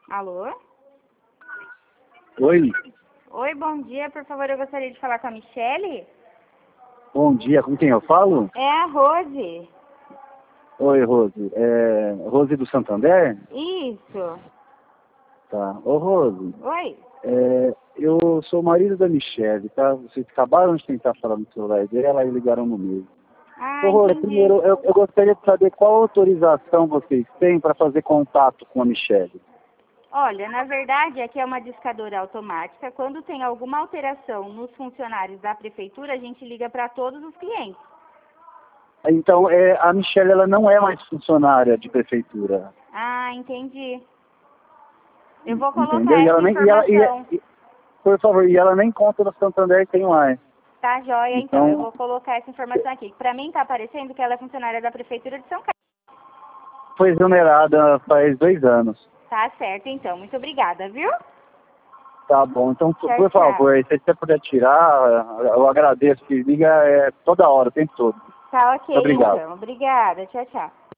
Alô? Oi, Oi, bom dia. Por favor, eu gostaria de falar com a Michele. bom dia, com quem eu falo? É a Rose. Oi, Rose. Rose do Santander? Isso. Tá. Ô, Rose, Oi. eu sou o marido da Michelle, tá? Vocês acabaram de tentar falar no celular dela e ligaram no meu. Ah, Ô, Rose, entendi. primeiro, eu gostaria de saber qual autorização vocês têm para fazer contato com a Michelle. Olha, na verdade, aqui é uma discadora automática. Quando tem alguma alteração nos funcionários da prefeitura, a gente liga para todos os clientes. Então, a Michelle, ela não é mais funcionária de prefeitura, Ah, entendi. Eu vou entendeu? colocar essa informação. Por favor, e ela nem conta no Santander tem mais. Tá joia, então. Eu Então, vou colocar essa informação aqui. Para mim tá aparecendo que ela é funcionária da prefeitura de São Carlos. foi exonerada faz 2 anos. Tá certo, então. Muito obrigada, viu? Tá bom, então Tchau, por tchau. favor, se você puder tirar, eu agradeço, que liga toda hora, o tempo todo. Tá Muito ok, obrigado. então. Obrigada. Tchau, tchau.